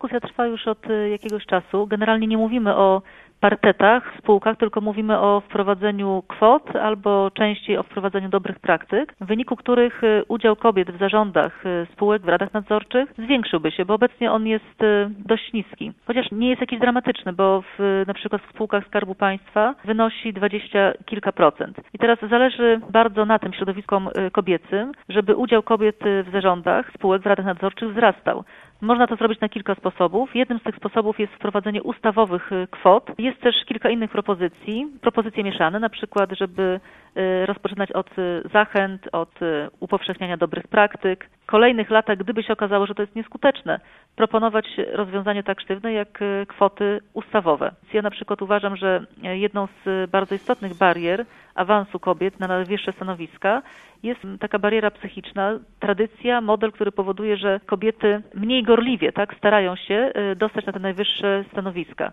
dyskusja trwa już od jakiegoś czasu. Generalnie nie mówimy o parytetach w spółkach, tylko mówimy o wprowadzeniu kwot albo częściej o wprowadzeniu dobrych praktyk, w wyniku których udział kobiet w zarządach spółek, w radach nadzorczych zwiększyłby się, bo obecnie on jest dość niski. Chociaż nie jest jakiś dramatyczny, bo na przykład w spółkach Skarbu Państwa wynosi 20 kilka procent. I teraz zależy bardzo na tym środowiskom kobiecym, żeby udział kobiet w zarządach spółek, w radach nadzorczych wzrastał. Można to zrobić na kilka sposobów. Jednym z tych sposobów jest wprowadzenie ustawowych kwot. Jest też kilka innych propozycje mieszane, na przykład, żeby rozpoczynać od zachęt, od upowszechniania dobrych praktyk. W kolejnych latach, gdyby się okazało, że to jest nieskuteczne, proponować rozwiązanie tak sztywne jak kwoty ustawowe. Ja na przykład uważam, że jedną z bardzo istotnych barier awansu kobiet na najwyższe stanowiska jest taka bariera psychiczna, tradycja, model, który powoduje, że kobiety mniej gorliwie starają się dostać na te najwyższe stanowiska.